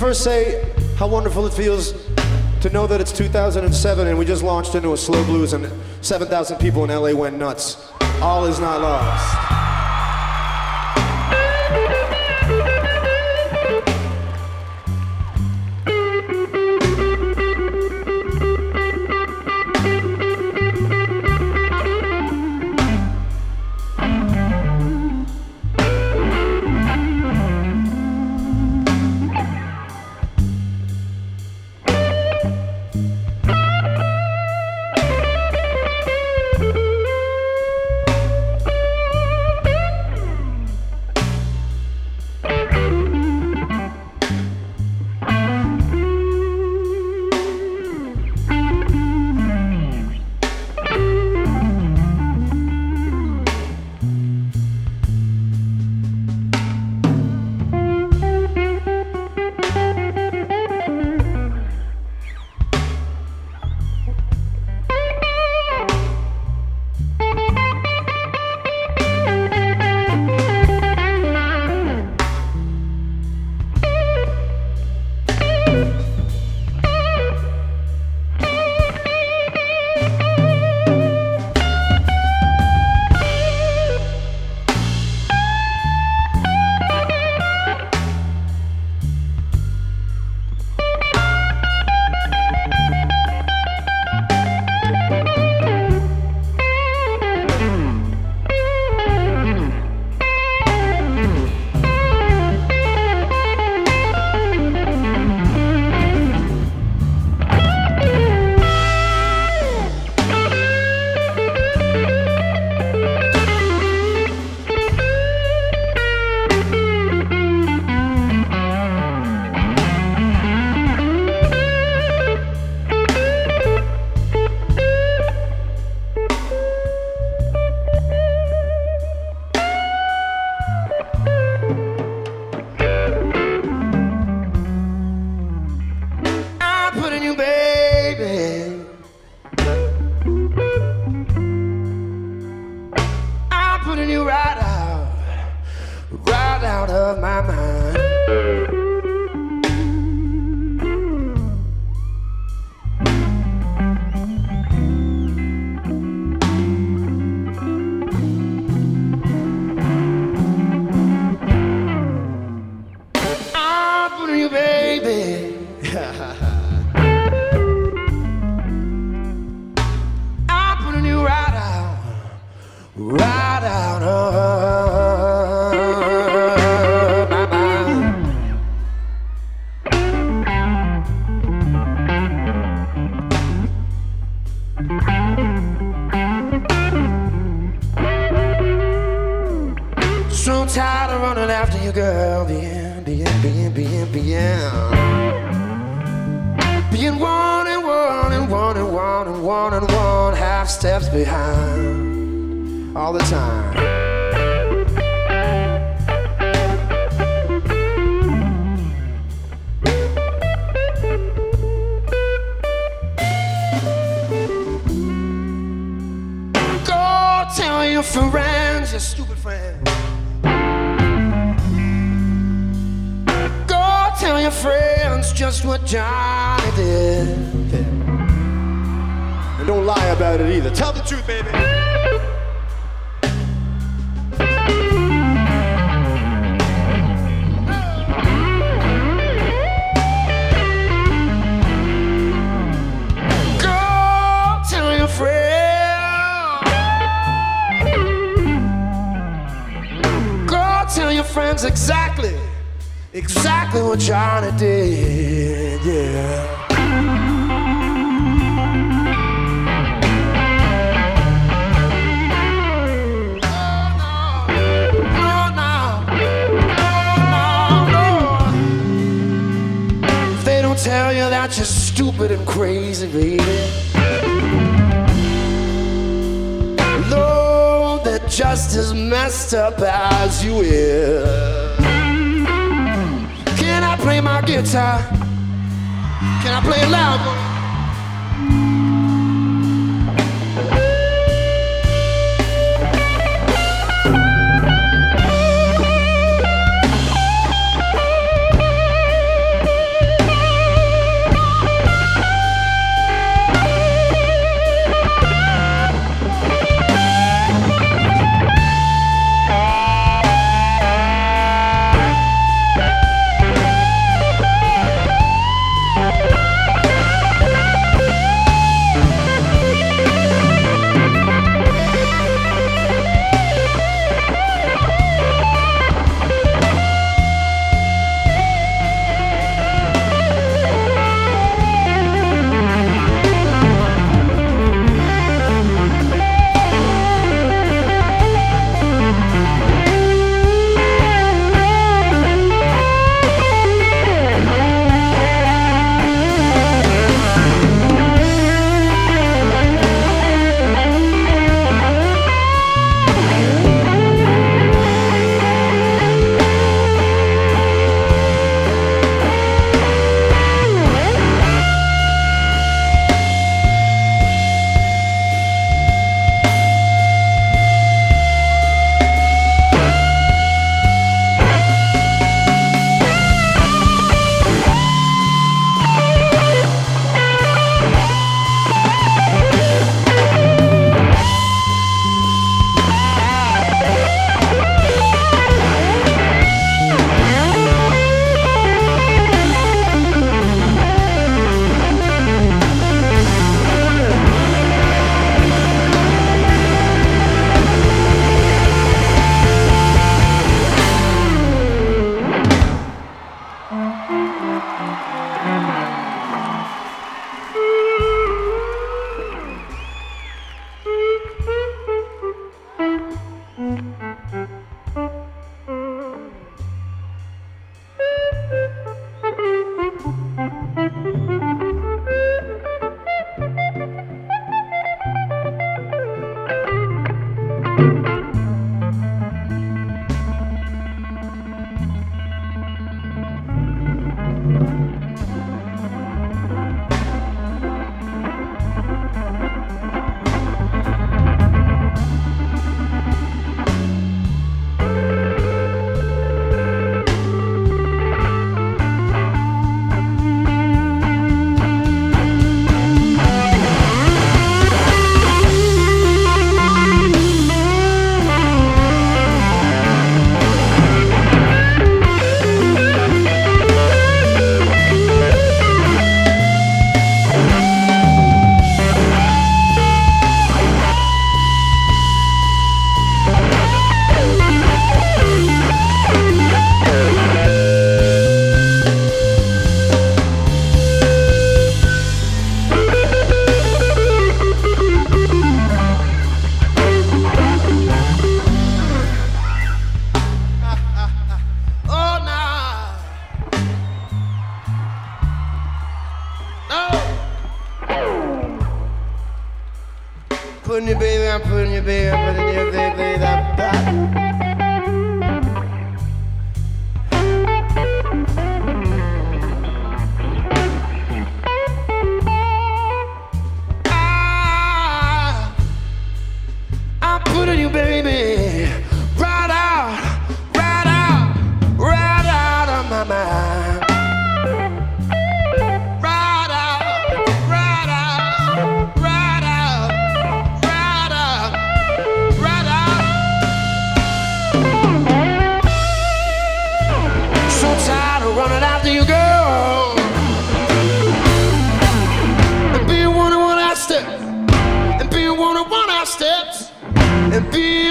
first say how wonderful it feels to know that it's 2007 and we just launched into a slow blues and 7,000 people in LA went nuts. All is not lost. So tired of running after you, girl. Being one and one and one and one and one and one half steps behind all the time. Go tell your friends, your stupid friends. Tell your friends just what Johnny did. And don't lie about it either. Tell the truth, baby. Go tell your friends. Go tell your friends exactly what Johnny did, yeah. If they don't tell you that you're stupid and crazy, baby, Lord, they're just as messed up as you is. Can I play my guitar? Can I play it loud? Putting you, baby, I'm putting you, baby, I'm putting you, baby, that. I'm putting you, baby, right out, right out, right out of my mind. Right out, right out, right out, right out, right out. So tired of running after you, girl, and being one step, and being one steps. And being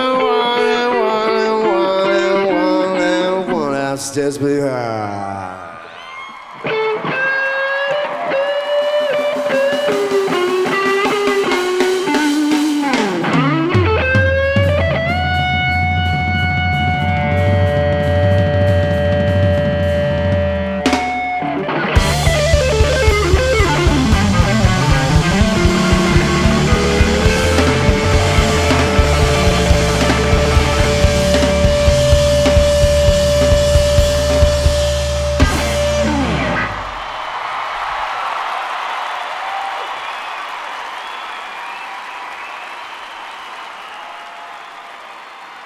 one steps behind.